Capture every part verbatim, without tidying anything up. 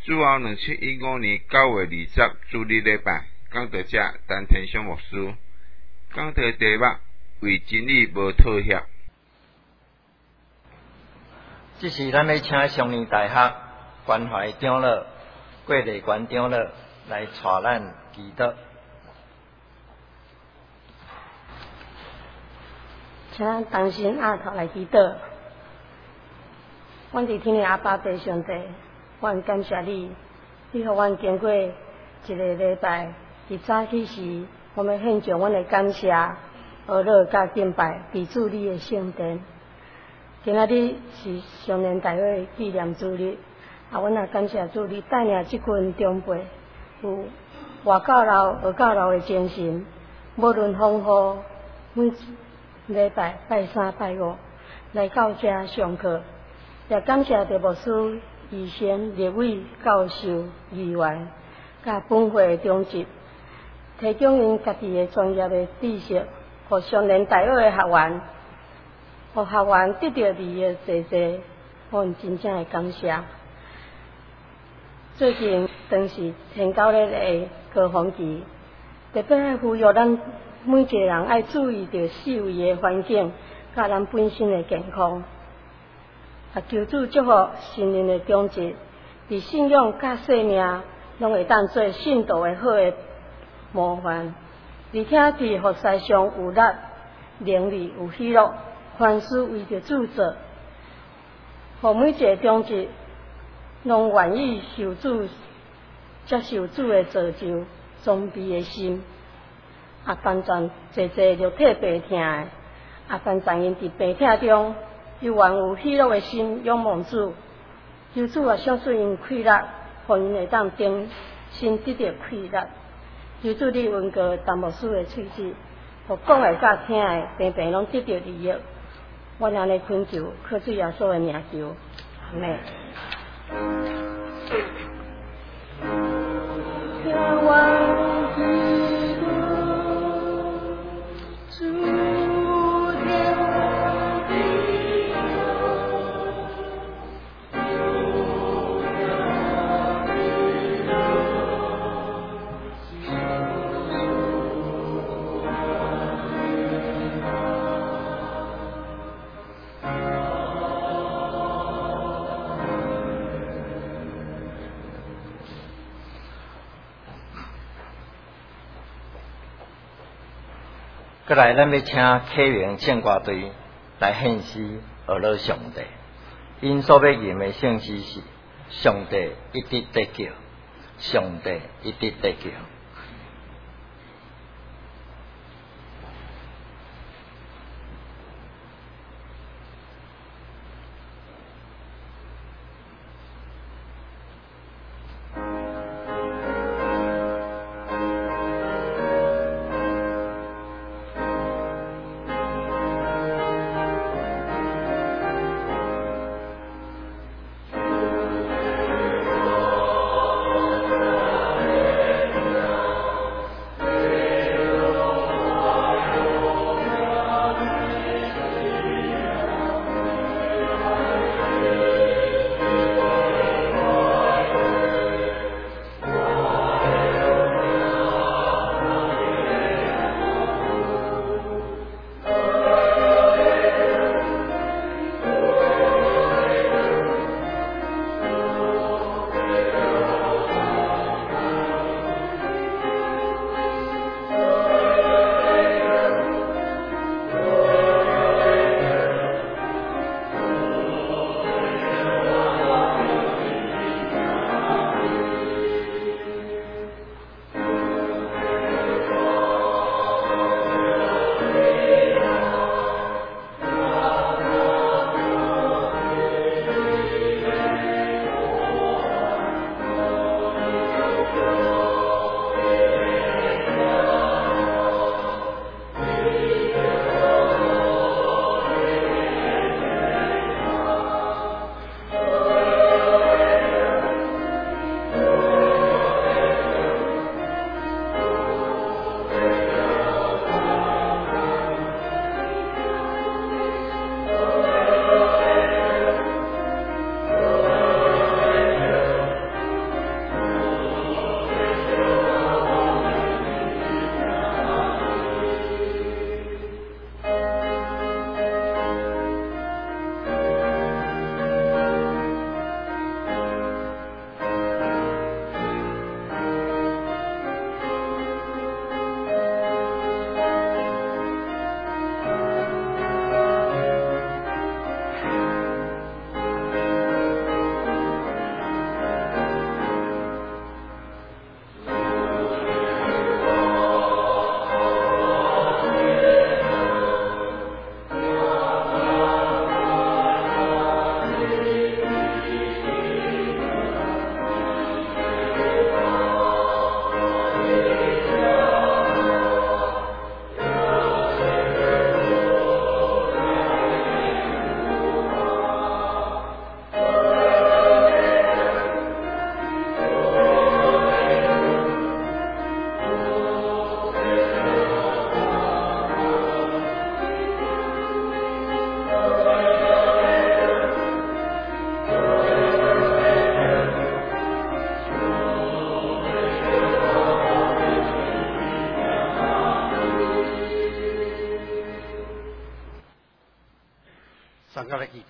主后两千一五年九月二十主日礼拜，讲到这陈天祥牧师讲到题目为真理无妥协。 这是咱要请上年大学关怀长老、郭立关长老来带咱祈祷。 请咱同心压头来祈祷。阮伫天的阿爸父上帝，阮感谢你，你互阮经过一个礼拜，伫早起时，我们献上阮的感谢、学乐甲敬拜，伫主你的圣殿。今仔日是上年大会纪念主日，啊，阮也感谢主，你带领即群长辈有外教老、学教老的精神，无论风雨，每礼拜拜三、拜五来到这上课，也感谢着牧师、医生、立委、教授、议员，甲本会中职，提供因家己的专业的知识，互上年大学的学员，互学员得到利益济济，阮真正的感谢。最近当是天九日的高峰期，特别爱呼吁咱每一个人爱注意着四围的环境，甲咱本身的健康。啊，求主祝福新年的中职，伫信仰甲生命拢会当做信道的好的模范，而且伫服侍上有力、能力、有喜乐，凡事为着主做，互每一个中职拢愿意受主、接受主的造就、装备的心。啊，凡全济济肉体病痛的，啊，凡全因伫病痛中，又愿有喜乐的心仰望主，求主也相信因快乐，互因会当定心得到快乐。求主你温哥陈牧师的喙齿，互讲的甲听的平平拢得到利益。我安尼恳求，靠主耶稣的名求，阿门。 过来，咱要请启明唱歌队来献诗学乐上帝。因所要吟的圣诗是：上帝一直得救，上帝一直得救。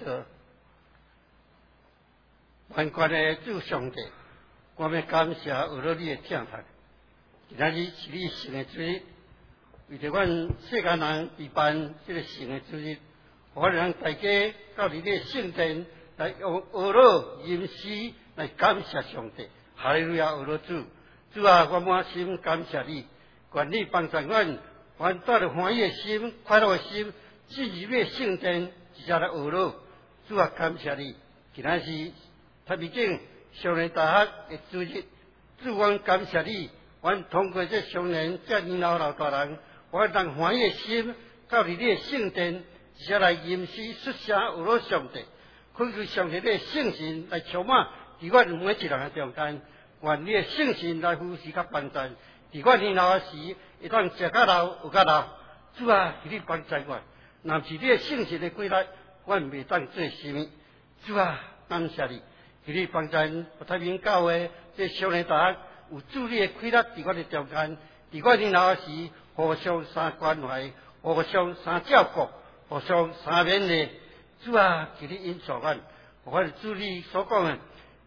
着。万观的主上帝，我们感谢俄罗你的听谈。今仔日是你神的主日，为着阮世间人举办这个神的主日，我让大家到你的圣殿来用俄罗吟诗来感谢上帝。哈利路亚，俄罗主，主啊，我满心感谢你，愿你帮助阮，阮带着欢喜的心、快乐的心，进入你的圣殿，一下来俄罗。主啊，感谢你，今仔是太平境少年大学的主日，主阮感谢你，阮通过这少年这年老老大人，我让欢喜的心到你的圣殿，一下来吟诗述声俄罗上帝，恳求上帝的圣神来充满伫阮每一人的中间，愿你的圣神来扶持甲帮助，伫阮年老时会当食较老有较老。主啊，求你帮助我，若是你的圣神的规律，阮袂当做什么。主啊，感谢你。求你帮助太平教会这少年大学有主你的规律伫阮的中间，伫阮年老时互相相关怀，互相相照顾，互相相勉励。主啊，求你引导阮，互阮主你所讲的，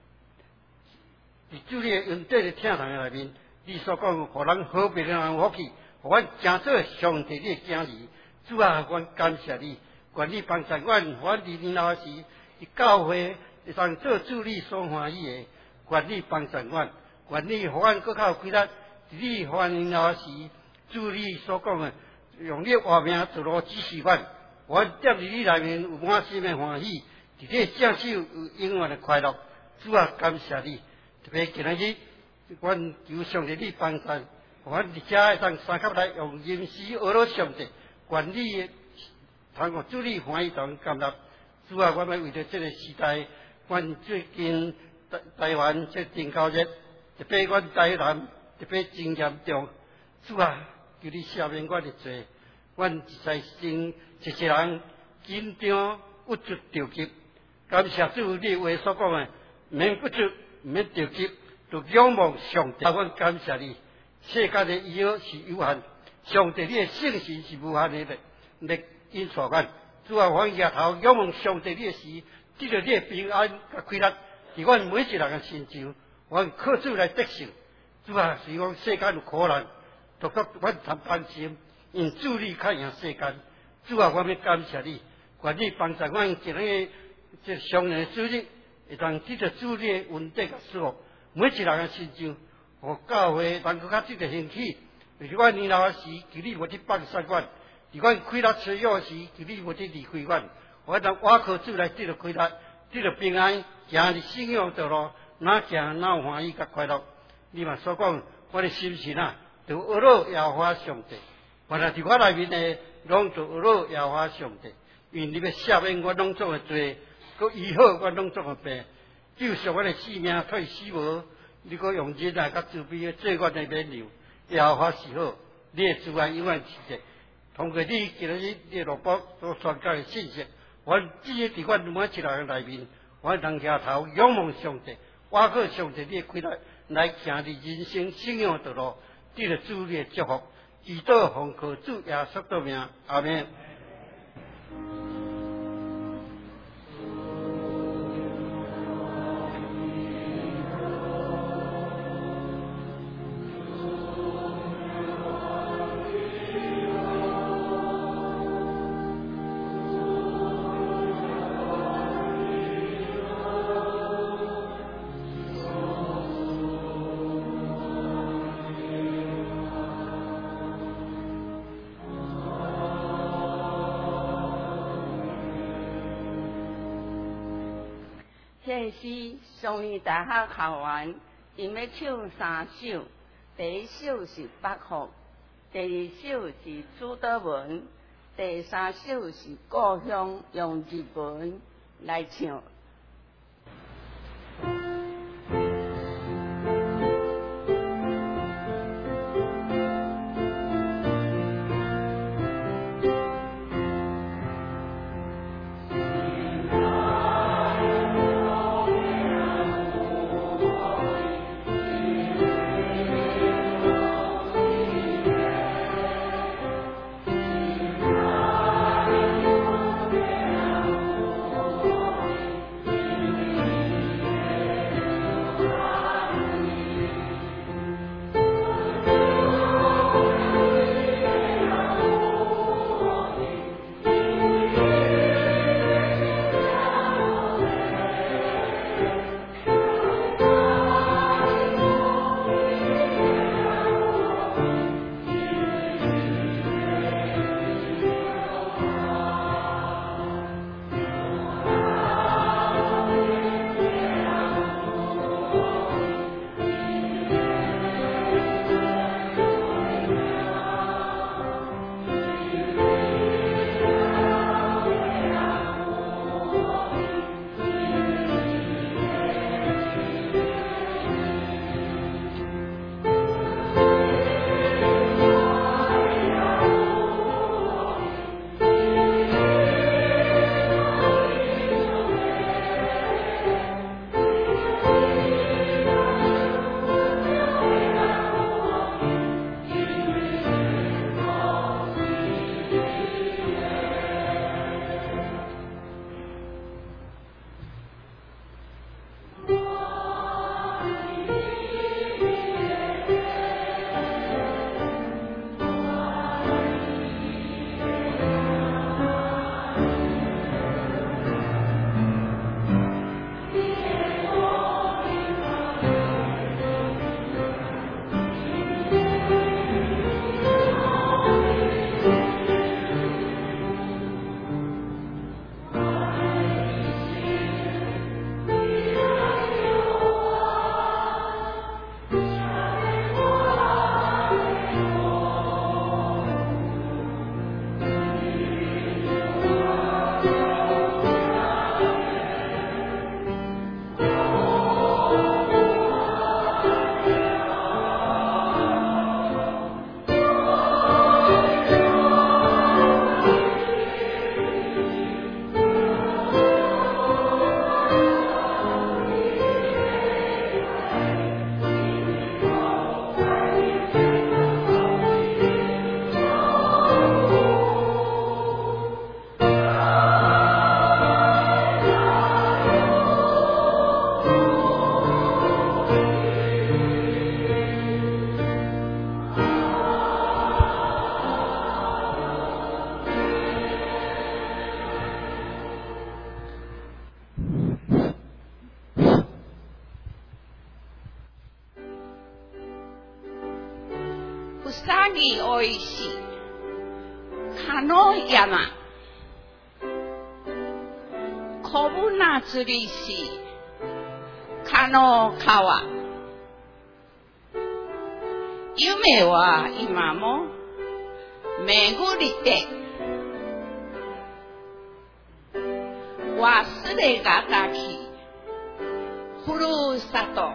伫主你的恩典的听堂内面，你所讲互人和平的人福气，互阮成做上帝你的子儿。主啊，阮感谢你，愿你帮助阮，互阮伫年老时伫教会会当做主你所欢喜的，愿你帮助阮，愿你互阮更较有规律。你互阮年老时，主你所讲的，用你的话名走路指示阮，阮踮伫你内面有满心的欢喜，伫你享受有永远的快乐。主啊，感谢你！特别今仔日，阮求上帝你帮助，阮伫遮会当三甲来用吟诗俄罗上帝，愿你通过主你欢喜当感纳。主啊，我们为着这个时代，阮最近台台湾这登高热，特别阮台南特别真严重。主啊，求你赦免我的罪，阮实在心一世人紧张不足着急。感谢主你话所讲的，免不足，免着急，就仰望上帝。阮感谢你，世间的医药是有限，上帝你的圣神是无限的，来引导阮。主啊，阮抬头仰望上帝你的时，得到你的平安甲快乐，伫阮每一人的心上，阮靠主来得胜。主啊，是讲世间有苦难，独觉阮谈担心，因主你较赢世间。主啊，我们感谢你，愿你帮助阮今日这上人的主日，会当得到主你的恩典甲赐福，每一人的心上，互教会能够较得到兴起。为着阮年老时，求你无去放散阮。伫阮快乐需要时，求你无得离开阮，我当倚靠主来得到快乐，得到平安，行伫信仰道路，哪行哪有欢喜甲快乐。你嘛所讲，我的心神啊，就阿罗耶和华上帝，原来伫我内面的，拢做阿罗耶和华上帝，因你要赦免我拢做的罪，佮医好我拢做的病，救赎我的性命脱死亡。你佮用仁爱甲慈悲的做我的免流，耶和华是好，你的慈爱永远持续。通过你今日你录播所传教的信息，我只係伫阮每一人内面，我能抬头仰望上帝，我靠上帝你的规律来行伫人生信仰道路，得到主你的祝福，祈祷奉靠主耶稣的名，阿门。 现时上年大学校园，因要唱三首，第一首是北福，第二首是朱德文，第三首是故乡，用日文来唱。 Oh 有三字爱是卡诺亚嘛，可不那之里是卡诺卡瓦，有没话伊妈么？美国里的，我是那个大去，呼噜萨多。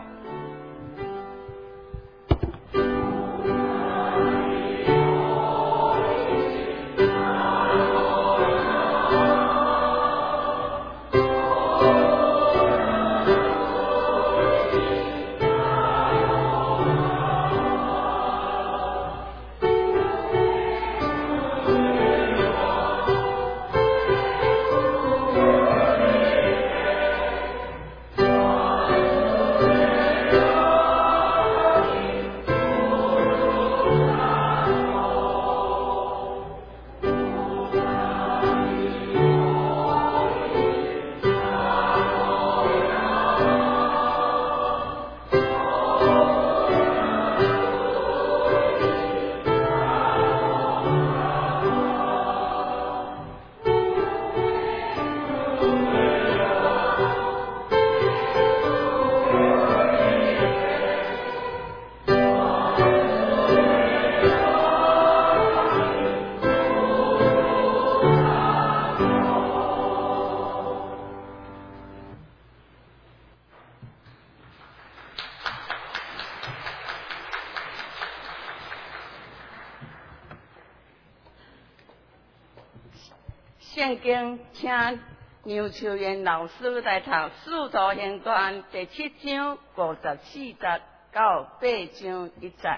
现今请杨秋元老师来读《使徒行传》第七章五十四节到八章一节。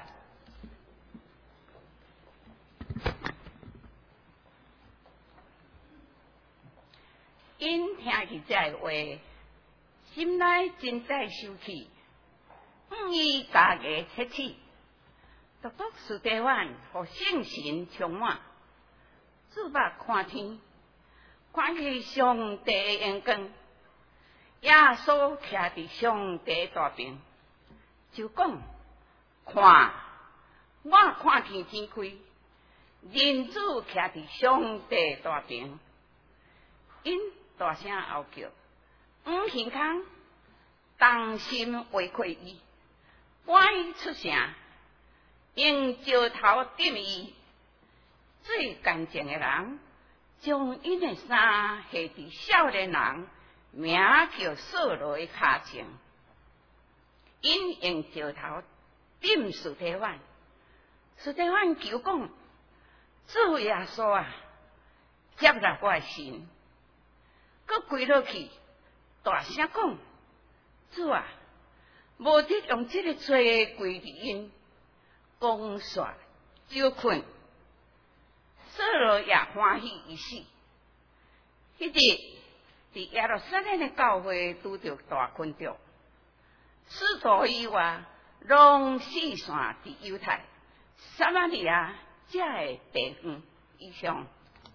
因听起这话，心内真在生气，不意家己切齿，独独斯蒂凡和圣神充满，主目看天。看见上帝的眼光，耶稣徛伫上帝大边，就讲：看，我看天天开，人子徛伫上帝大边，因大声吼叫，五行空，当心违亏伊，赶伊出声，用石头点伊，最干净的人。将因的衫下伫少年人，名叫扫罗的脚前，因用石头点斯提反，斯提反求讲：主耶稣啊，接纳我的心，佮跪落去，大声讲：主啊，无得用这个罪跪伫因，讲煞就困。扫罗也欢喜一死。迄日伫耶路撒冷的教会拄着大群众，使徒以外，拢四散伫犹太、撒玛利亚遮的地方以上。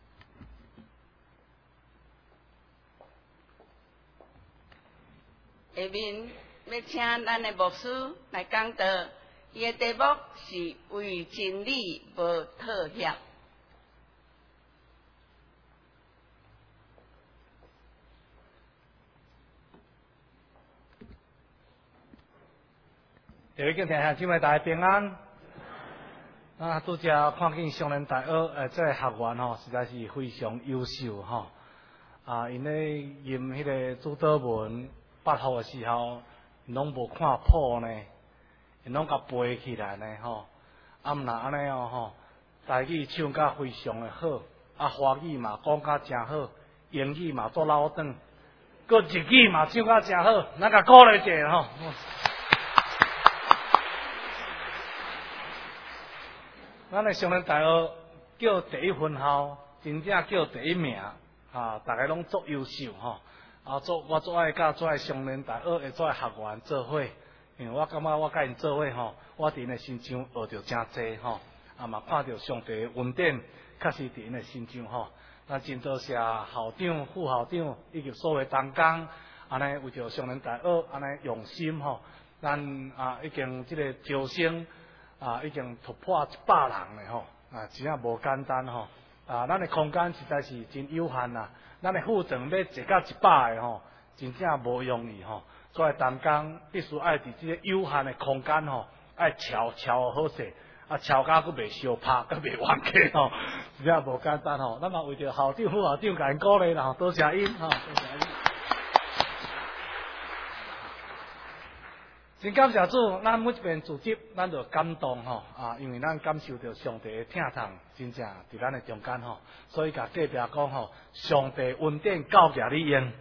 下面要请咱的牧师来讲道，伊的题目是为真理无妥协。 各位敬听下，姊妹大家平安。啊，拄则看见上人大学诶，这个学员吼，实在是非常优秀吼。啊，因咧吟迄个主祷文八号的时候，拢无看谱呢，因拢甲背起来呢吼。啊，毋若安尼哦吼，台语唱甲非常的好，啊，华语嘛讲甲真好，英语嘛做老长，佮日语嘛唱甲真好，咱甲鼓励一下吼。咱的上人大学叫第一分校，真正叫第一名啊！大家拢足优秀吼，啊，做我最爱甲最爱上人大学的最爱学员做伙，因为我感觉我甲因做伙吼，我伫因的身上学着真济吼，啊嘛看到上帝的恩典，确实伫因的身上吼。咱真多谢校长、副校长以及所有同工，安尼为着上人大学安尼用心吼，咱啊已经即个招生。 啊，已经突破一百人咧吼，啊，真正无简单吼。啊，咱的空间实在是真有限啦，咱的课程要坐到一百个吼，真正无容易吼。所以当工必须爱伫即个有限的空间吼，爱敲敲好势，啊，敲甲佫袂相拍，佫袂冤家吼，真正无简单吼。咱嘛为着校长、副校长甲因鼓励啦吼，多谢因吼，多谢因。真感谢主，咱每一遍组织，咱就感动吼啊，因为咱感受到上帝的疼痛，真正伫咱的中间吼，所以甲隔壁讲吼，上帝恩典教育你用，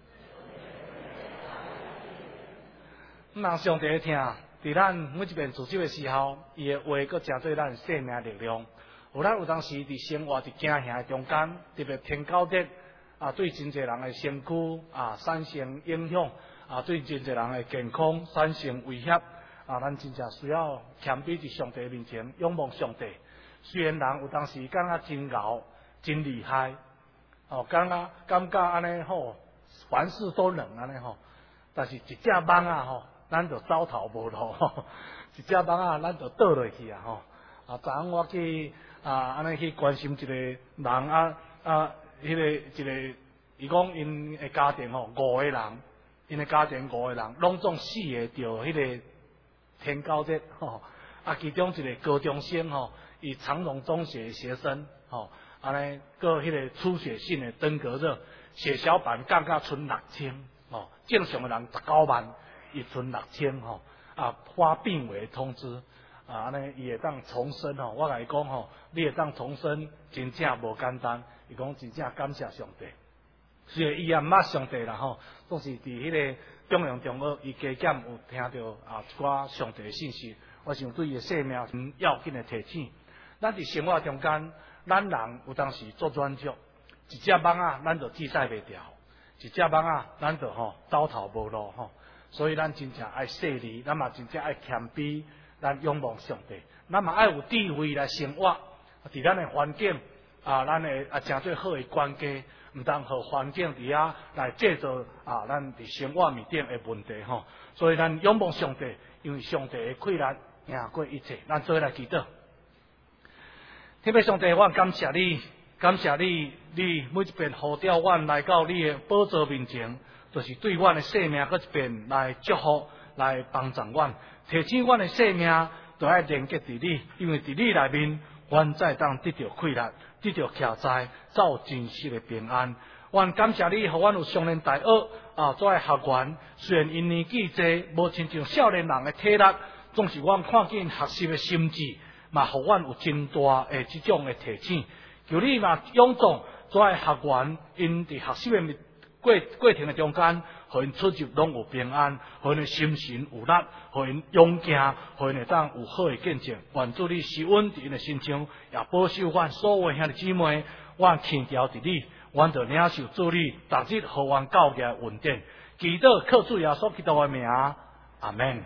毋通上帝的疼，伫咱每一遍组织的时候，伊的话佫真做咱生命力量。有咱有当时伫生活伫惊吓的中间，特别天高热啊，对真侪人的身躯啊产生影响。啊，对真侪人的健康产生威胁啊，咱真正需要谦卑伫上帝面前仰望上帝。虽然人有当时感觉真牛、真厉害，哦，感觉感觉安尼吼，凡事都能安尼吼，但是一只蚊啊吼，咱就走投无路吼，一只蚊啊，咱就倒落去啊吼。啊，昨昏我去啊安尼去关心一个人啊啊，迄、那个一个，伊讲因的家庭吼五个人。因的家庭五个人，拢总死个着迄个天高热吼，啊，其中一个高中生吼，伊长荣中学的学生吼，安尼个迄个出血性的登革热，血小板降到剩六千吼，正常的人十九万，伊剩六千吼，啊，发病危通知，啊，安尼伊会当重生吼，我甲伊讲吼，你会当重生，真正无简单，伊讲真正感谢上帝。虽然伊也毋捌上帝啦吼，总是伫迄个中央中学，伊加减有听到啊一寡上帝的信息，我想对伊的生命很要紧的提醒。咱伫生活中间，咱人有当时做软弱，一只蚊啊，咱就制裁袂掉；一只蚊啊，咱就吼走投无路吼。所以咱真正爱细腻，咱嘛真正爱谦卑，咱仰望上帝，咱嘛爱有智慧来生活，伫咱的环境啊，咱的啊诚最好的关系。毋当互环境底下来制造啊，咱伫生活面顶的问题吼。所以咱仰望上帝，因为上帝的快乐赢过一切。咱做来祈祷，天父上帝，我感谢你，感谢你，你每一遍呼召我来到你的宝座面前，就是对我的生命搁一遍来祝福，来帮助我，提醒我的生命都要连接伫你，因为伫你内面，阮才当得到快乐。得到徛在，才有真实的平安。阮感谢你，互阮有上年大学啊，做学员。虽然因年纪济，无亲像少年人的体力，总是阮看见学习的心智，嘛，互阮有真大诶即种的提醒。求你嘛，勇壮做学员，因伫学习的过过程的中间，互因出入拢有平安，互因的心神有力，互因勇敢，互因会当有好的见证。愿主你施恩伫因的心中，也保守阮所有兄弟姊妹，阮牵调伫你，阮就领受主你逐日互阮教育的恩典。祈祷靠主耶稣基督的名，阿门。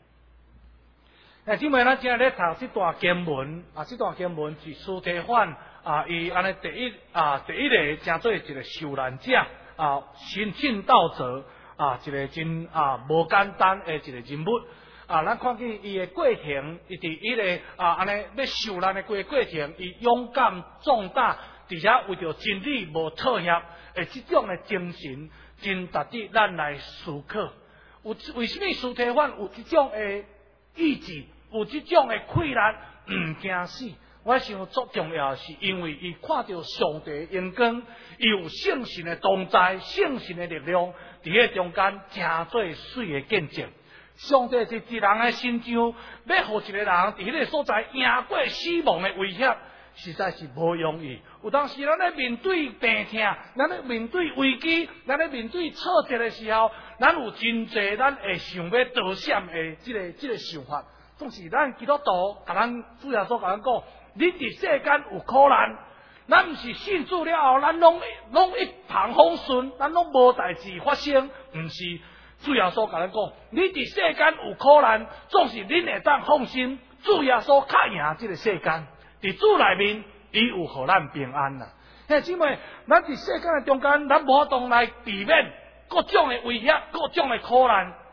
诶，姊妹，咱今日咧读这段经文啊，这段经文是司提反啊，伊安尼第一啊，第一个正做一个受难者。啊，新进道者啊，一个真啊无简单的一个人物啊，咱看见伊的过程，伊伫伊个啊安尼要受难的过过程，伊勇敢壮大，而且为着真理无妥协诶，即种的精神，真值得咱来思考。有为什么司提反有即种的意志，有即种的气力，毋惊死？我想最重要是因为伊看到上帝的阳光，伊有圣神的同在，圣神的力量伫迄中间，真做水的见证。上帝是伫人的心上，要互一个人伫迄个所在赢过死亡的威胁，实在是无容易。有当时咱咧面对病痛，咱咧面对危机，咱咧面对挫折的时候，咱有真济咱会想要逃闪的即、这个即、这个想法。总是咱基督徒，甲咱主耶稣甲咱讲。你伫世间有苦难，咱毋是信主了后，咱拢拢一帆风顺，咱拢无代志发生，毋是主耶稣甲咱讲，你伫世间有苦难，总是恁会当放心，主耶稣较赢即个世间，伫主内面，伊有互咱平安啦。兄弟姊妹，咱伫世间的中间，咱无法度来避免各种的威胁、各种的苦难，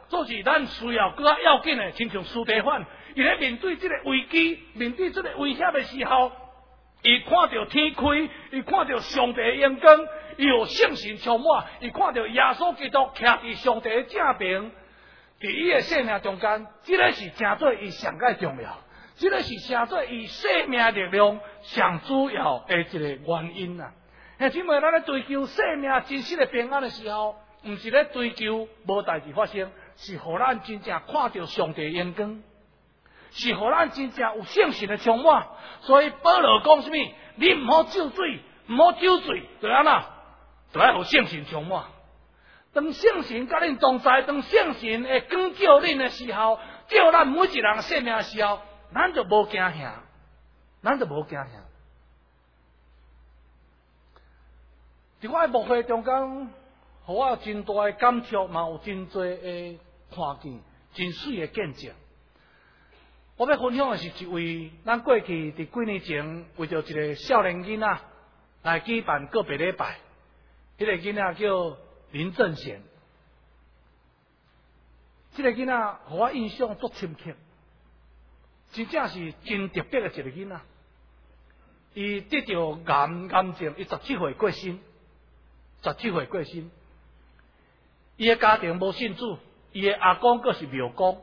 做是咱需要更较要紧的，亲像司提反，伊咧面对这个危机、面对这个威胁的时候，伊看到天开，伊看到上帝的阳光，伊有信心充满，伊看到耶稣基督徛伫上帝的正边，伫伊的生命中间，这个是真做伊上界重要，这个是真做伊生命力量上主要的一个原因啊！兄姊妹，咱咧追求生命真实的平安的时候，毋是咧追求无代志发生，是互咱真正看到上帝的阳光，是互咱真正有信心的充满。所以保罗讲什么？你唔好酒醉，唔好酒醉，就安那，就要有信心充满。当信心甲恁同在，当信心会光照恁的时候，照咱每一人生命的时候，咱就无惊吓，咱就无惊吓。伫我的牧会中间，互我有真大的感触，嘛有真多的看见，真水的见证。我要分享的是一位，咱过去伫几年前为着一个少年囡仔来举办个别礼拜，迄、那个囡仔叫林正贤。这个囡仔互我印象足深刻，真正是真特别的一个囡仔。伊得到癌癌症，伊十七岁过身。十七岁过身，伊的家庭无信主，伊的阿公阁是庙公，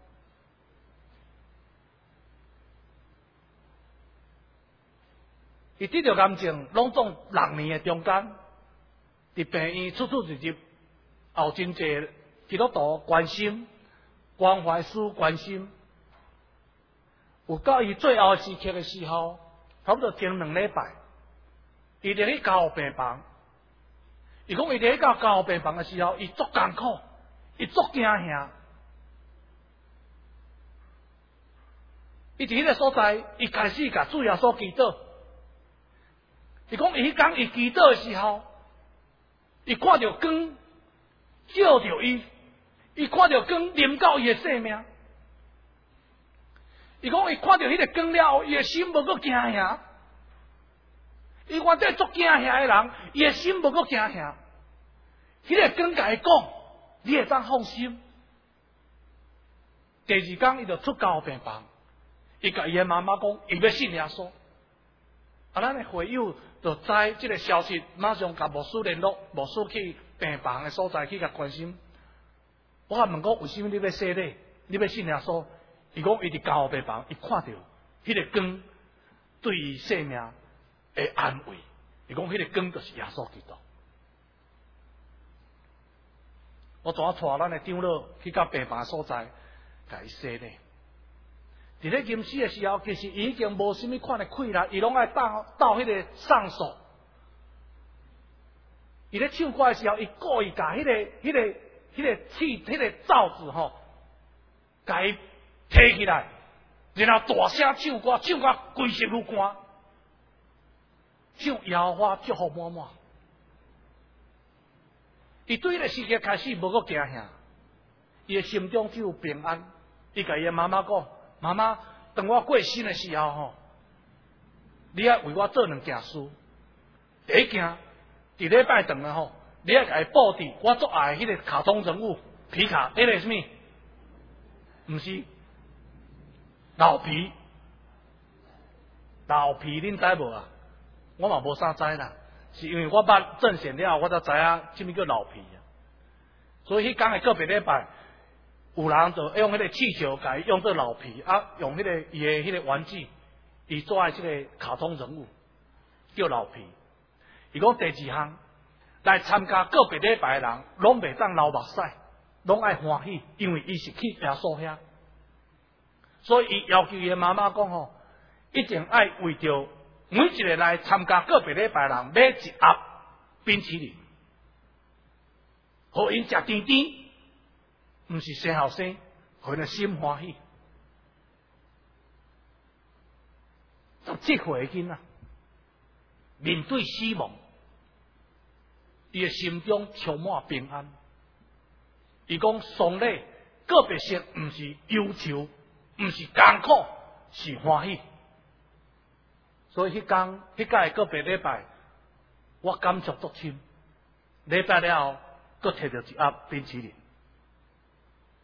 伊得到癌症，拢总六年的中间，伫病院出出入入，也有真侪基督徒关心、关怀师关心。有到伊最后时刻的时候，差不多前两礼拜，伊伫咧家护病房。伊讲伊伫到家护病房的时候，伊足艰苦，伊足惊吓。伊伫迄个所在，伊开始甲主耶稣祈祷。伊讲伊迄天伊祈祷的时候，伊看到光照着伊，伊看到光临到伊的生命。伊讲伊看到迄个光了后，伊的心无阁惊吓。伊看这足惊吓的人，伊的心无阁惊吓。迄个光甲伊讲，你会当放心。第二天，伊就出家病房，伊甲伊的妈妈讲，伊要信耶稣。啊，咱的会友就知这个消息，马上甲牧师联络，牧师去病房的所在去甲关心。我甲问讲，为什么你要洗礼？你要信耶稣？伊讲，伊伫家护病房，伊看到迄个光对伊生命的安慰。伊讲，迄个光就是耶稣基督。我怎啊带咱的长老去到病房所在，甲伊洗礼。伫咧临死的时候，其实伊已经无什么款的气力，伊拢爱到到迄个上手。伊咧唱歌的时候，伊故意甲迄个、迄个、迄个气、迄个罩子吼，甲伊提起来，然后大声唱歌，唱歌规身愈干，唱摇花祝福满满。伊对迄个世界开始无阁惊吓，伊的心中只有平安。伊甲伊的妈妈讲：“妈妈，当我过身的时候吼，你要为我做两件事。第一件，伫礼拜堂的吼，你要甲伊布置我最爱迄个卡通人物皮卡，迄个什么？毋是老皮，老皮恁知无啊？我嘛无啥知啦。”是因为我捌正显了，我才知影什么叫老皮啊。所以迄天的个别礼拜，有人就用迄个气球，甲伊用做老皮啊，用迄、那个伊的迄个玩具，伊做爱即个卡通人物，叫老皮。伊讲第二项，来参加个别礼拜的人，拢袂当流目屎，拢爱欢喜，因为伊是去耶稣遐。所以伊要求伊的妈妈讲吼，一定爱为着。每一个来参加个别礼拜人买一盒冰淇淋，互因食甜甜，毋是生后生，互因的心欢喜。十七岁的囡仔面对死亡，伊的心中充满平安。伊讲丧礼个别性毋是忧愁，毋是艰苦，是欢喜。所以迄天迄届个别礼拜，我感触足深。礼拜了后，佫摕到一盒冰淇淋。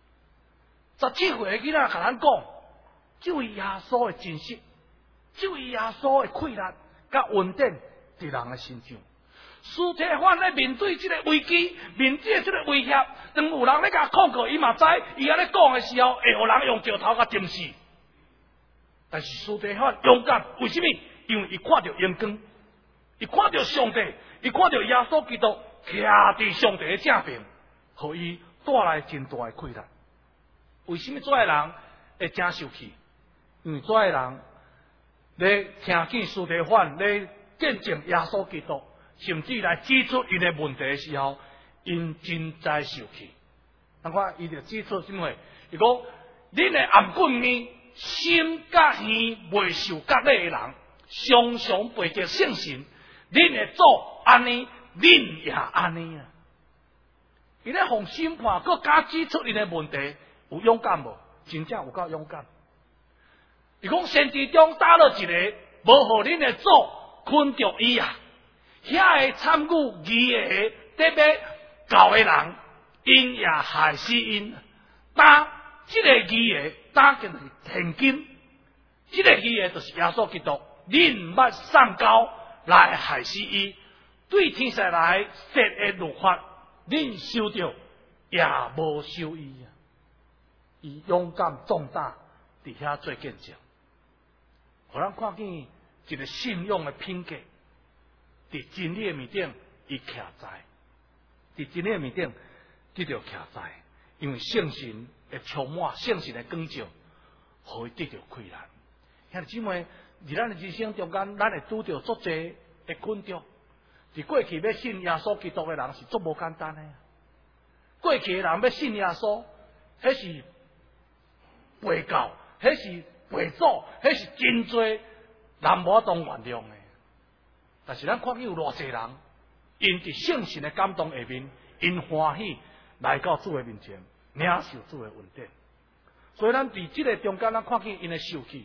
十七岁的囡仔甲咱讲，这位耶稣的真实，这位耶稣的快乐甲稳定伫人的身上。司提反咧面对这个危机，面对这个威胁，当有人咧甲控告，伊嘛知，伊安尼讲的时候，会互人用石头甲钉死。但是司提反勇敢，为什么？因为伊看到阳光，伊看到上帝，伊看到耶稣基督徛伫上帝的正边，互伊带来真大的快乐。为什么这个人会真受气？因为这个人咧听见司提反咧见证耶稣基督。甚至来指出因的问题的时候，因真在受气。咱看，伊就指出什么？伊讲：恁的暗棍面心甲耳未受割礼的人，常常背着圣神，恁的主安尼，恁也安尼啊！伊咧奉审判，佮加指出因的问题，有勇敢无？真正有够勇敢。伊讲先知中打了一个，无互恁的主困着伊啊！遐个参与义的特别教的人，因也害死因。打这个义的打就是现今，这个义的就是耶稣基督，恁捌上高来害死伊。对天使来设的律法，恁受着也无受伊啊。伊勇敢壮大，伫遐做见证，互咱看见一个信仰的品格。伫真理的面顶，伊徛在；伫真理的面顶，得着徛在。因为圣神会充满，圣神的光照，互伊得着快乐。兄弟姊妹，伫咱的人生中间，咱会拄着足侪的困扰。伫过去要信耶稣基督的人是足无简单的。过去的人要信耶稣，迄是背教，迄是背祖，迄是真多人无当原谅的。但是咱看见有偌济人，因伫圣神的感动下面，因欢喜来到主的面前，领受主的恩典。所以咱伫即个中间，咱看见因的受气，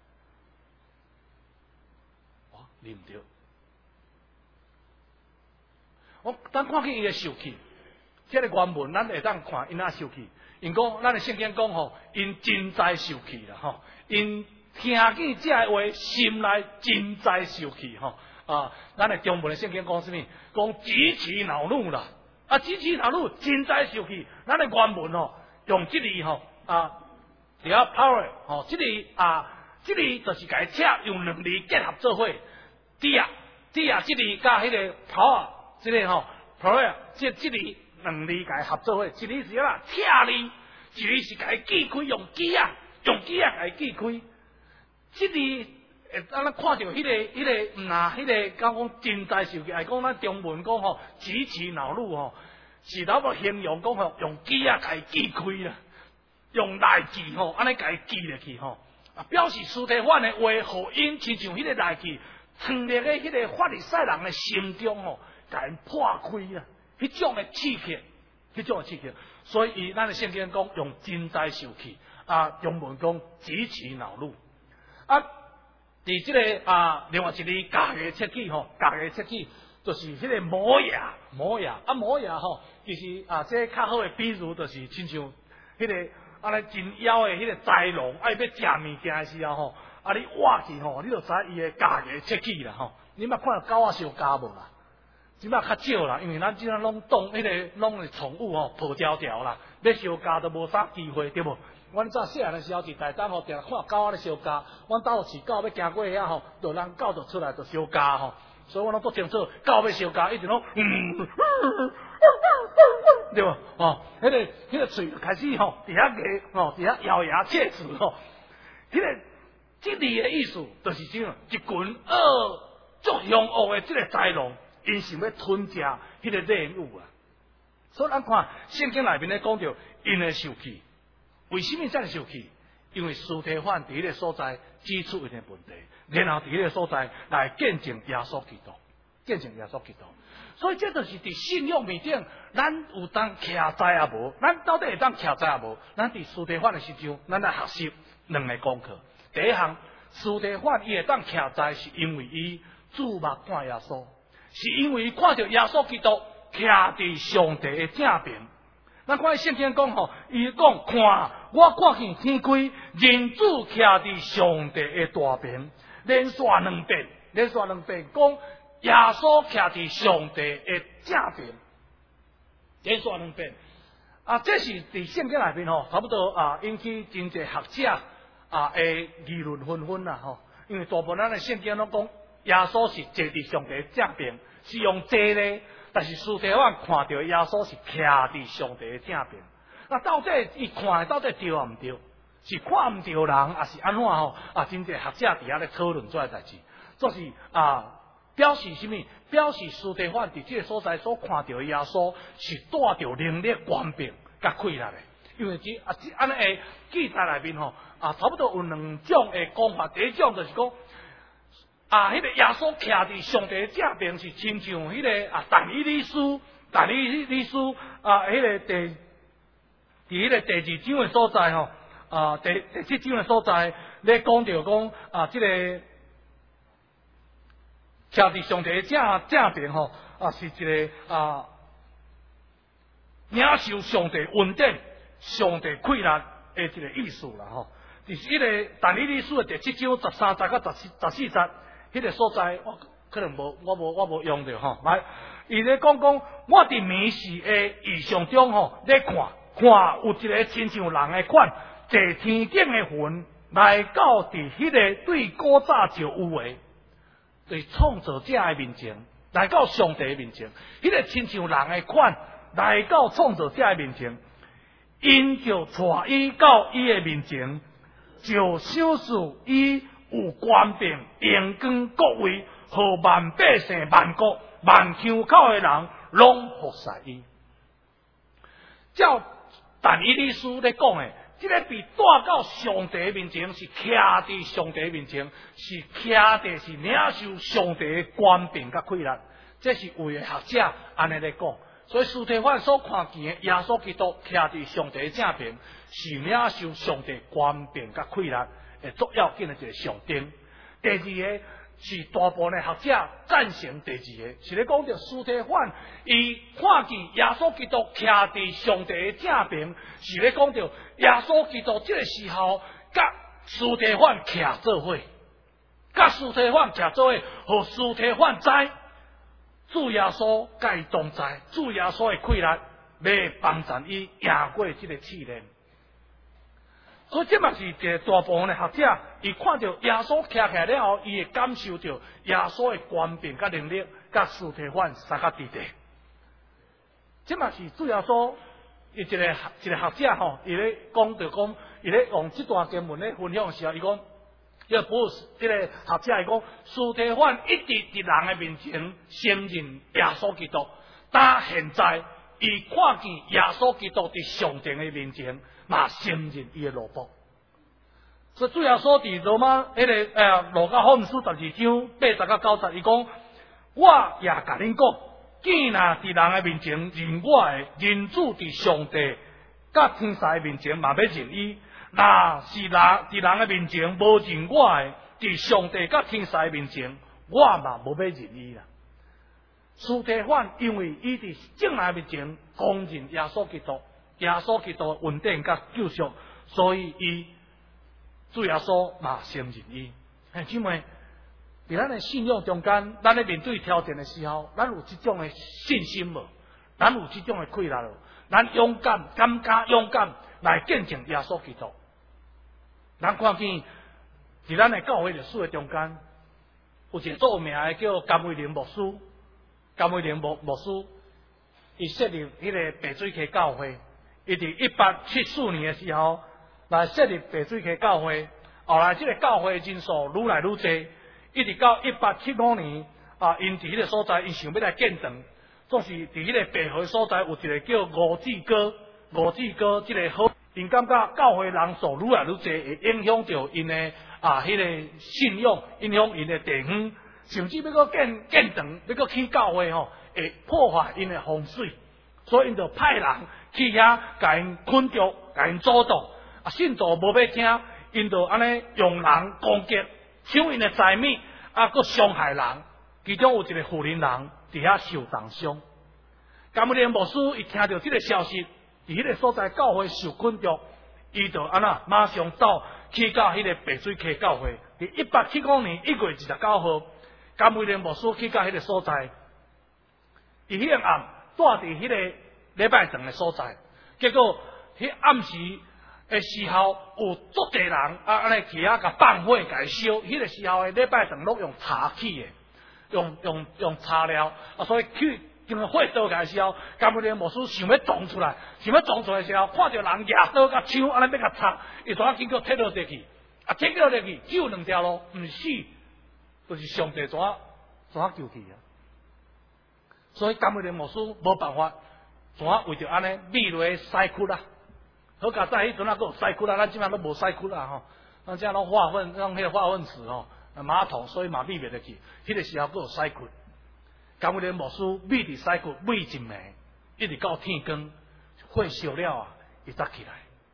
我啉唔着。我咱看见因的受气，即、这个原文咱会当看因哪受气。因讲咱的圣经讲吼，因真在受气啦吼，因听见这个话，心内真在受气吼。啊，咱的中文的圣经讲什么？讲极其恼怒啦！啊，极其恼怒，真在受气。咱的原文吼，用这里吼啊，只要 power 吼，这里啊，这里就是甲伊拆用两字结合做伙。D 啊 ，D 啊，这里甲迄个 power， 这里吼 power， 这这里两字甲伊合做伙，一字是啦拆字，一字是甲伊锯开，用锯啊，用锯啊甲伊锯开，这里。诶，咱看到迄、那个、迄、那个，嗯啊，迄、那个讲讲真在受气，爱讲咱中文讲吼，极其恼怒吼，是哪要形容讲吼，用锯啊甲伊锯开啦，用来锯吼，安尼甲伊锯落去吼，啊，表示司提反的话，互因亲像迄个来锯，藏入咧迄个法利赛人的心中吼，甲因破开啦，迄种的刺激，迄种的刺激，所以伊咱的圣经讲用真在受气，啊，中文讲极其恼怒，啊。伫即、这个啊，另外一个假嘅切记吼，假嘅切记就是迄个磨牙，磨牙啊，磨牙吼，其实啊，这较好嘅比喻就是亲像迄、那个啊，尼真妖嘅迄个豺狼，爱要食物件嘅时候吼，啊，你挖去吼，你就知伊嘅假嘅切记啦吼。你捌看到狗仔烧家无啦？即摆较少啦，因为咱即摆拢当迄、那个拢是宠物吼，抱条条啦，要烧家都无啥机会，对无？阮早细汉的时候，伫台东吼，定看狗仔咧烧家。阮兜饲狗要行过遐吼，就人狗就出来就烧家吼。所以我拢都清楚，狗要烧家一直拢，嗯，对无？哦，迄、那个迄、那个嘴开始吼，伫遐牙吼，伫遐咬牙切齿吼。迄、那个即字的意思就是啥？一群恶足凶恶的即个豺狼，因想要吞食迄个猎物啊。所以咱看圣经内面咧讲着，因的受气。为什么这样受气？因为司提反伫迄个所在指出因的问题，然后伫迄个所在来见证耶稣基督，见证耶稣基督。所以这就是伫信仰面顶，咱有当徛在也无，咱到底会当徛在也无？咱伫司提反的时阵，咱来学习两个功课。第一项，司提反伊会当徛在，是因为伊注目看耶稣，是因为伊看到耶稣基督徛伫上帝的正边。咱看圣经讲吼，伊讲看我看见天开，人子徛伫上帝的大边，连续两遍，连续两遍讲耶稣徛伫上帝的正边，连续两遍。啊，这是伫圣经内面吼，差不多啊引起真侪学者啊的议论纷纷啦吼。因为大部分咱的圣经拢讲耶稣是坐伫上帝正边，是用坐咧，但是司提反看到耶稣是徛伫上帝的正边。那到底伊看到底对啊毋对？是看毋到人，还是安怎吼？啊，真侪学者伫遐咧讨论这代志，就是啊。表示什么？表示司提反伫这个所在所看到耶稣是带着能力、权柄、甲气力的。因为这啊，这安尼诶记载内面吼啊，差不多有两种诶讲法。第一种就是讲啊，迄、那个耶稣徛伫上帝正边，是亲像迄个啊，但以理书、但以理书啊，迄、那个第伫迄个第二章诶所在吼啊，第第七章诶所在咧讲着讲啊，这个。徛伫上帝正正边吼，啊是一个啊领受上帝恩典、上帝气力的一个意思啦吼。就是迄个但以理书的第七章十三节到十十四节，迄个所在我可能无我无我无用着吼。来，伊咧讲讲，我伫暝时的异象中吼，咧看看有一个亲像人的款，坐天顶的云来到伫迄个对古早就有诶。对创造者的面前，来到上帝的面前，迄、那个亲像人的款，来到创造者的面前，因就带伊到伊的面前，就想使伊有权柄、荣光、国位，和万百姓、万国、万腔口的人拢服侍伊。照但以理书咧讲的。这个被带到上帝面前，是徛伫上帝面前，是徛伫是领受上帝的权柄甲气力。这是有的学者安尼咧讲。所以司提反所看见的耶稣基督徛伫上帝正边，是领受上帝权柄甲气力的足要紧的一个象征。第二个是大部分的学者赞成第二个，是咧讲着司提反伊看见耶稣基督徛伫上帝的正边，是咧讲着耶稣基督这个时候甲司提反徛做伙，甲司提反徛做伙，互司提反知主耶稣甲伊同在，主耶稣的气力要帮助伊赢过这个试炼。所以这嘛是一个大部分的学者，伊看到耶稣徛起来了后，伊会感受到耶稣的权柄、甲能力、甲司提反三个地地。这嘛是主耶稣一个一个学者吼，伊咧讲着讲，伊咧用这段经文咧分享的时候，伊讲，伊个不是这个学者伊讲，司提反一直伫人的面前承认耶稣基督，但现在伊看见耶稣基督伫上帝的面前。嘛承认伊的罗卜，所以主要所伫罗马迄、那个诶路加福音书十二章八十到九十，伊讲我也甲恁讲，既然伫人的面前认我的，认主伫上帝甲天使的面前嘛要认伊；若是人伫人的面前无认我的，伫上帝甲天使的面前，我嘛无要认伊啦。司提反因为伊伫正人面前公认耶稣基督。耶稣基督恩典甲救赎，所以伊主耶稣嘛承认伊。兄姊妹，伫咱的信仰中间，咱咧面对挑战的时候，咱有这种的信心无？咱有这种的气力无？咱勇敢、敢加勇敢来见证耶稣基督。咱看见伫咱的教会历史的中间，有一个著名的叫甘威廉牧师，甘威廉牧牧师，伊设立迄个白水溪教会。伊伫一八七四年的时候来设立白水溪教会，后来这个教会人数愈来愈多，一直到一八七五年啊，因伫迄个所在，因想要来建堂，总是伫迄个白河所在有一个叫吴志哥，吴志哥这个好，因感觉教会人数愈来愈多，会影响到因的啊迄、那个信仰，影响因的地方，甚至要搁建建堂，要搁起教会吼，会破坏因的风水，所以因就派人。去遐，甲因捆住，甲因阻挡，啊，信徒无要听，因就安尼用人攻击，抢因的财物，啊，佮伤害人。其中有一个妇人人伫遐受重伤。甘威廉牧师伊听到这个消息，伫迄个所在教会受捆住， 伊就安那马上走去到迄个白水溪教会。伫一八七五年一月二十九号，甘威廉牧师去到迄个所在，伊迄个暗住伫迄个礼拜堂的所在，结果迄暗时的时候有足侪人啊，安尼去遐甲放火甲伊烧，迄、那个时候的礼拜堂拢用柴起的，用用用柴料啊，所以去用火刀甲伊烧。甘威廉牧师想要撞出来，想要撞出来的时候，看到人拿刀甲枪安尼要甲插，伊怎啊经过踢落地去？啊，踢落地去只有两条路，毋死，就是上帝怎啊怎啊救去啊！所以甘威廉牧师无办法，怎啊为着安尼秘落西区啦。好佳在迄阵啊，佫有西区啦，咱即摆都无西区啦吼。咱即摆拢化粪，用迄个化粪池吼，马桶，所以嘛秘袂得去。迄、那个时候佫有西区，甘威廉牧师秘伫西区秘一暝，一直到天光，火烧了啊，伊才起来。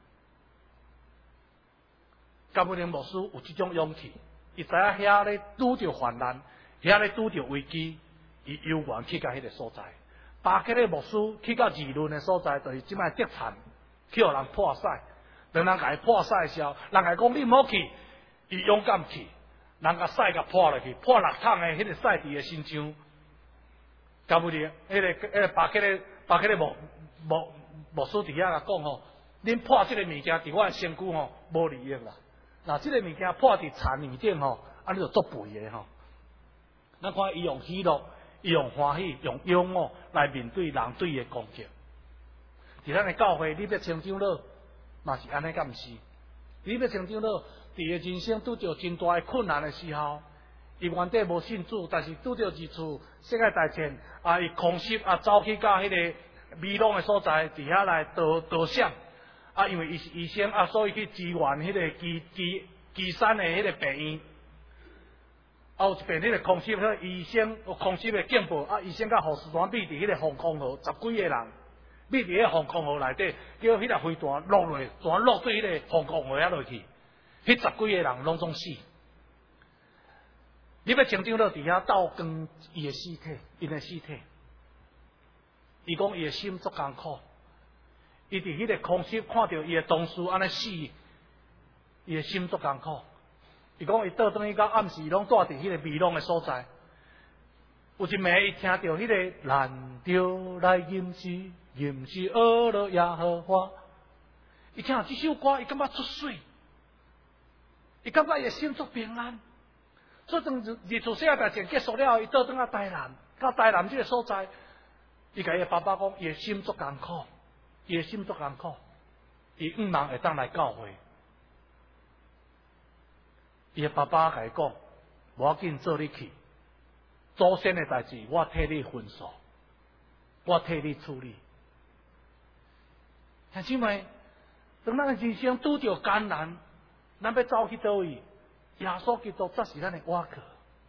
甘威廉牧师有即种勇气，伊知影遐咧拄着患难，遐咧拄着危机，伊悠然去到迄个所在。巴克咧牧师去到议论的所在，就是即摆德产。去互人破屎，当人甲伊破屎的时候，人甲讲你唔好去，伊勇敢去，人甲屎甲破落去，破六桶的迄个屎伫诶身上，甘不哩？迄、那个迄、那个巴克咧巴克咧牧牧牧师伫遐甲讲吼，恁破即个物件伫我诶身躯吼无利益啦。嗱，即个物件破伫田里顶吼，安尼就作废诶吼。咱看伊用喜乐，伊用欢喜，用勇武来面对人对伊诶攻击。伫咱诶教会，你要成长了，嘛是安尼，敢毋是？你要成长了，伫诶人生拄着真大诶困难诶时候，伊原底无信主，但是拄着一处世界大战，啊，伊空袭啊，走去到迄个美浓诶所在，伫遐来逃逃闪，啊，因为伊是医生啊，所以去支援迄个基基基山诶迄个病院。啊，有一遍迄个空袭，迄个医生有空袭诶警报，啊，医生甲护士团秘伫迄个防空壕，十几个人。秘伫迄防空壕内底，叫迄个飞弹落落，弹落对迄个防空壕遐落去，迄十几个人拢总死。你要成长了，伫遐斗光伊诶尸体，因诶尸体。伊讲伊诶心足艰苦，伊伫迄个空袭看到伊诶同事安尼死，伊诶心足艰苦。伊讲伊倒转去到暗时，拢住伫迄个美浓诶所在。有一暝，伊听到迄个咱着来吟诗。吟诗俄罗耶和华，伊听这首歌，伊感觉出水，伊感觉伊心足平安。所以当日出世界大战结束了后，伊倒转啊台南，到台南这个所在，伊甲伊爸爸讲，伊心足艰苦，伊心足艰苦，伊毋茫会当来教会。伊爸爸甲伊讲，无要紧，做你去，祖先的代志，我替你分数，我替你处理。兄弟妹，当咱人生拄着艰难，咱要走去倒位？耶稣基督才是咱的倚靠。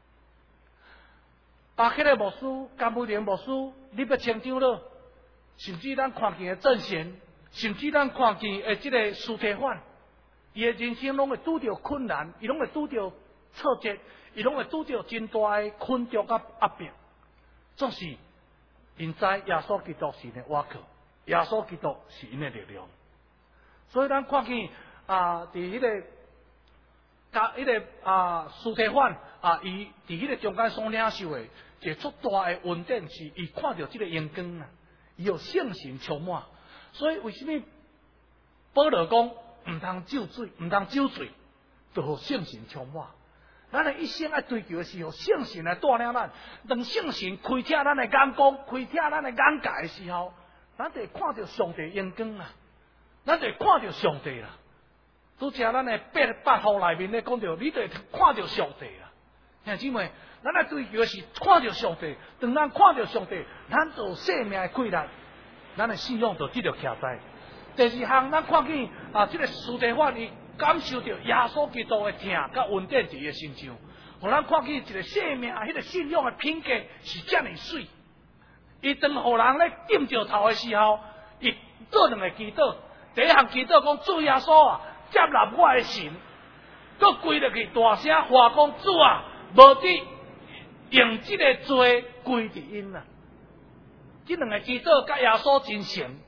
巴克的牧师、甘威廉牧师，你要成长了，甚至咱看见的正贤，甚至咱看见的这个司提反，伊的人生拢会拄着困难，伊拢会拄着挫折，伊拢会拄着真大的困局甲压迫。总是因知耶稣基督是因的倚靠。耶稣基督是因的力量，所以咱看见啊，伫迄个甲迄个啊，司提反啊，伊伫迄个中间所领受的一个足大的恩典，是伊看到这个阳光啊，伊有信心充满。所以为什么保罗讲毋通酒醉，毋通酒醉，就互信心充满。咱的一生爱追求的是互信心来带领咱，当信心开启咱的眼光，开启咱的眼界的时候。咱就会看到上帝阳光啊，咱就会看到上帝啦。拄则咱的八八号内面咧讲到，你就会看到上帝啦。兄弟妹，咱来追求的是看到上帝。当咱看到上帝，咱就生命的快乐，咱的信仰就得到徛在。第二项，咱看见啊，这个司提反伊感受到耶稣基督的疼甲恩典伫伊身上，互咱看见一个生命，迄个信仰的品格是遮尔水。伊当互人咧点着头的时候，伊做两个祈祷。第一项祈祷讲：主耶稣啊，接纳我的神。佮跪落去大声话讲：主啊，无得用这个罪跪伫因啊。这两个祈祷甲耶稣真像，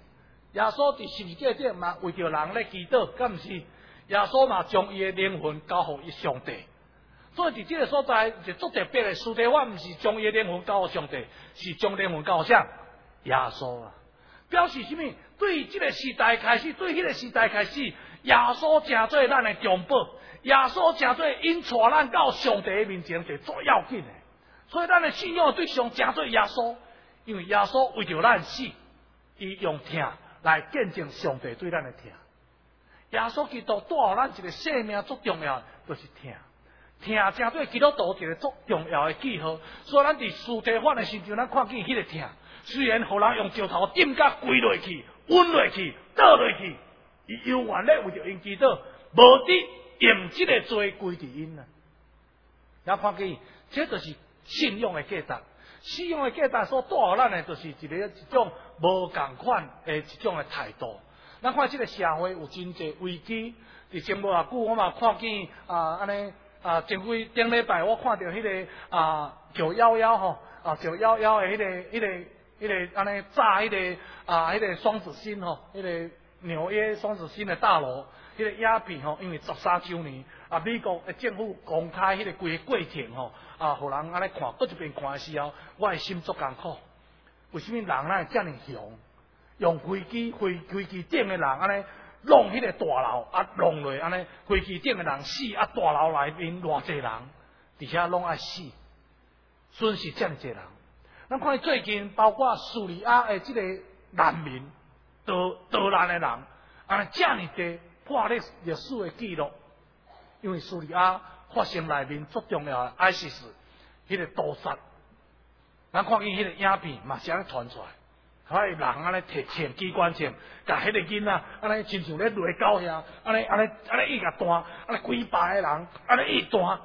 耶稣伫十字架顶嘛为着人咧祈祷，敢毋是？耶稣嘛将伊诶灵魂交互伊上帝。所以伫即个所在，就足特别诶。司提反毋是将伊诶灵魂交互上帝，是将灵魂交互啥？耶稣啊！表示什么？对即个时代开始，对迄个时代开始，耶稣诚做咱诶中保，耶稣诚做引带咱到上帝诶面前，是最要紧诶。所以咱诶信仰对象诚做耶稣，因为耶稣为着咱死，伊用疼来见证上帝对咱诶疼。耶稣基督带互咱一个生命最重要，就是疼。疼正对基督徒一个最重要的记号。所以咱伫司提反的时阵，咱看见迄个疼，虽然互人用石头钉甲跪落去、晕落去、倒落去，伊犹原咧为着因祈祷，无伫用即个罪归伫因啊。咱看见，这就是信仰的价值。信仰的价值所带互咱的，就是一个一种无共款的一种的态度。咱看即个社会有真济危机，伫前无偌久，我嘛看见啊，安尼啊，前几顶礼拜我看到迄、那个啊九幺幺吼啊九幺幺的迄、那个、迄、那个、迄、那个安尼炸迄、那个啊迄、那个双子星吼，迄、那个纽约双子星的大楼，迄、那个鸦片吼，因为十三周年啊，美国的政府公开迄个规个过程吼啊，互人安尼看，搁一边看的时候，我的心足艰苦。为什么人咱会遮尔凶？用飞机飞飞机顶的人安尼弄迄个大楼啊，弄落安尼飞机顶的人死啊，大楼内面偌济人，而且拢爱死，损失遮尔济人。咱看最近包括叙利亚的即个难民逃逃难的人，安尼遮尔多破历历史的记录，因为叙利亚发生内面最重要的 I S I S 迄个屠杀，咱看见迄个影片嘛是安尼传出来。迄人安尼摕枪机关枪，甲迄个囡仔安尼亲像咧犁狗遐，安尼安尼安尼伊甲弹，安尼几百个人安尼一弹，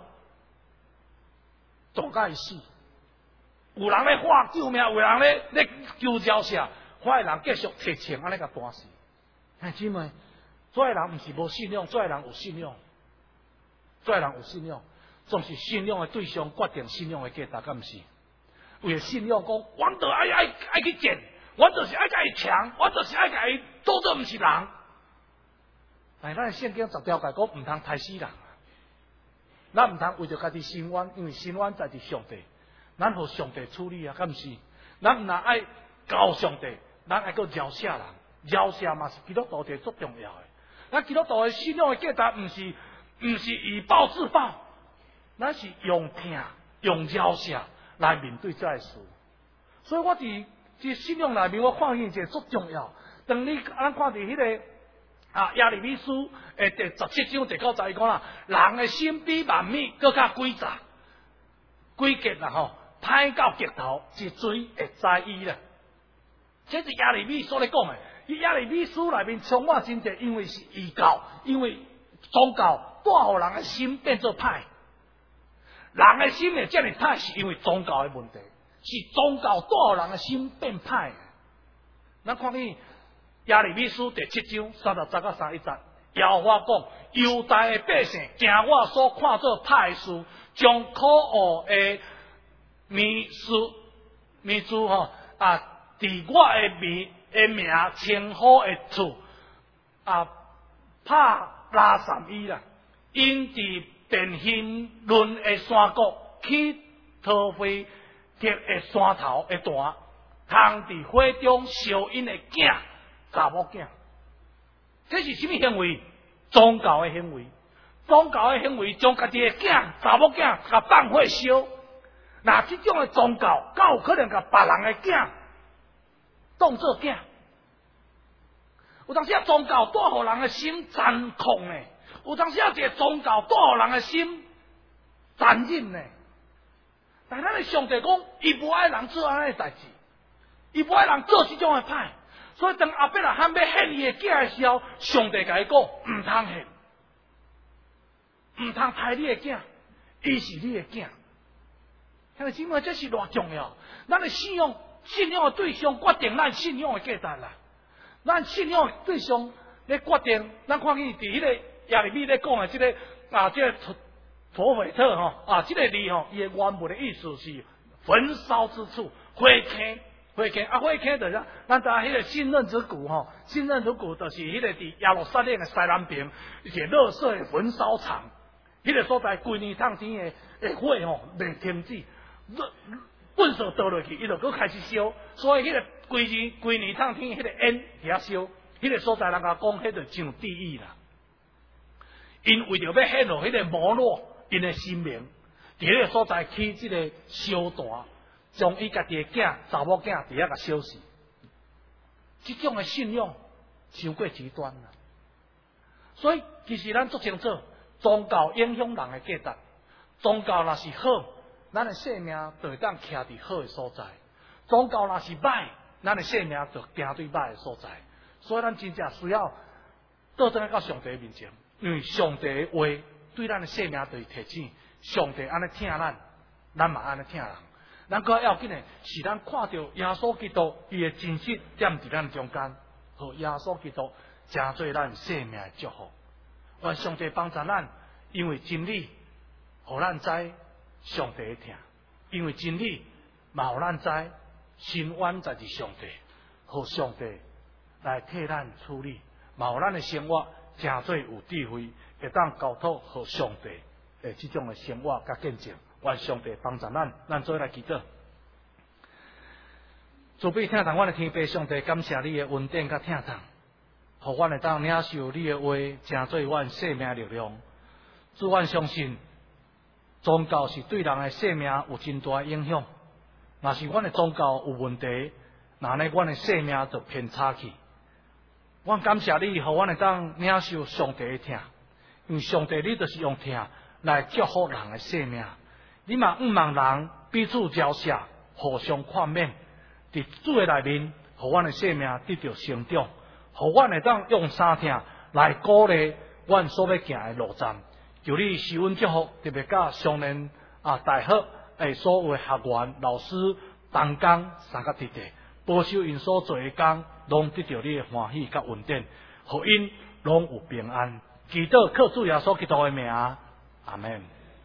撞甲伊死。有人咧喊救命，有人咧咧求招社，遐个人继续摕枪安尼甲弹死。兄姊妹，做个人毋是无信仰，做个人有信仰，做个人有信仰，总是信仰的对象决定信仰的价值，敢毋是？为了信仰讲，阮着爱爱爱去见。我就是爱甲伊强，我就是爱甲伊做做毋是人。但咱圣经十条解讲，毋通杀死人。咱毋通为着家己伸冤，因为伸冤在伫上帝，咱互上帝处理啊，敢毋是？咱毋若爱交上帝，咱爱个饶赦人，饶赦嘛是基督徒一最重要的。咱基督徒的信仰的价值，毋是毋是以暴制暴，咱是用疼、用饶赦来面对这事。所以我伫即信仰内面，我看见一个最重要。当你咱看伫迄个啊耶利米书诶第十七章第九十伊讲啦，人的心比万米更加诡诈，诡计啦吼，歹到极头，一水会知伊啦。这是耶利米所咧讲诶。伊耶利米书内面充满真济，因为是异教，因为宗教带互人的心变做歹。人的心会遮尔歹，是因为宗教的问题。是宗教带互人的心变歹。咱看见耶利米书第七章三十节到三十一节，耶和华讲：犹大的百姓行我所看做歹的事，将可恶的秘书秘书吼啊，伫我的名的名称呼的厝啊，拍拉三伊啦，因伫便兴伦的山谷去讨回。铁的山头的弹，通伫火中烧因的囝查某囝，这是什么行为？宗教的行为。宗教的行为将家己的囝查某囝甲放火烧，那这种的宗教，敢有可能甲别人的囝当作囝？有当时啊，宗教带互人的心残酷呢；有当时啊，一个宗教带互人的心残忍呢。但咱的上帝讲，伊无爱人做安尼的代志，伊无爱人做这种的歹。所以当阿伯拉喊要献伊的囝的时候，上帝甲伊讲，唔通献，唔通杀你的囝，伊是你的囝。兄弟姊妹，这是偌重要。咱的信仰，信仰的对象决定咱信仰的价值啦。咱信仰的对象咧决定，咱看见伫迄个耶利米咧讲的这个啊，这个。陀斐特吼啊，这个字吼，伊的原文的意思是焚烧之处、火坑火坑啊，火坑就是咱知迄个信任之谷吼，信任之谷就是迄个伫耶路撒冷的西南边一个热水焚烧场，迄、那个所在规年烫天的的火吼袂停止，热粪扫倒落去，伊就搁开始烧，所以迄个规年规年烫天迄个烟伫遐烧，迄、那个所在人家讲迄就像地狱啦。因为着要显露迄个摩洛因的心灵，伫迄个所在起即个烧弹。将伊家己的囝、查某囝伫遐甲烧死，即种的信仰伤过极端啦。所以其实咱足清楚，宗教影响人的价值。宗教若是好，咱的性命就会当徛伫好的所在；宗教若是歹，咱的性命就行对歹的所在。所以咱真正需要倒转来到上帝面前，因为上帝的话对咱的性命就是提醒。上帝安尼疼咱，咱嘛安尼疼人。咱更要紧的是，咱看到耶稣基督伊的真实踮伫咱中间，和耶稣基督真做咱生命的祝福。愿上帝帮助咱，因为真理，互咱知上帝的疼；因为真理，嘛互咱知伸冤才是上帝，互上帝来替咱处理，嘛互咱的生活真做有智慧，会当交托互上帝的这种的生活甲见证。愿上帝帮助咱，咱做来祈祷。慈悲疼痛，阮的天父上帝，感谢你的恩典甲疼痛，互阮会当领受你的话，成做阮生命的力量。主，阮相信宗教是对人的生命有真大的影响。若是阮的宗教有问题，那呢，阮的生命就偏差去。阮感谢你，互阮会当领受上帝的疼，因为上帝你就是用疼来祝福人的生命。你嘛毋望人彼此交涉，互相劝勉，伫主的内面，互阮的生命得到成长，互阮会当用三听来鼓励阮所要行的路站。求你施恩祝福，特别甲上联啊大学诶所有的学员、老师、同工三个弟弟，保守因所做的工，拢得到你的欢喜甲稳定，互因拢有平安。祈祷靠主耶稣基督的名，阿门。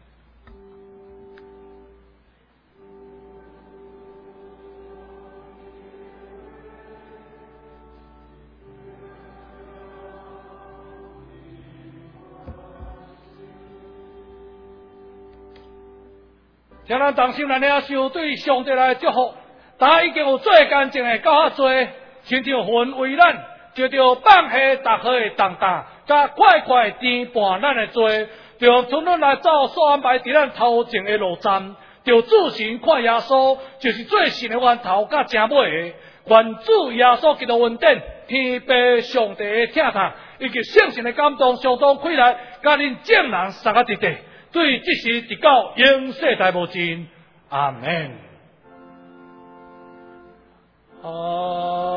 将咱同心来领受对上帝来祝福，大家已经有做干净的够较多，亲像魂为咱，就着放下逐好的重担，甲快快填半咱的罪，就从咱来走所安排伫咱头前的路站，就自行看耶稣，就是最神的源头甲正尾的。愿主耶稣基督恩典、天父上帝的疼痛，以及圣神的感动，相当开来，甲恁众人三个弟弟。对即时直到永世代无尽，阿门。啊。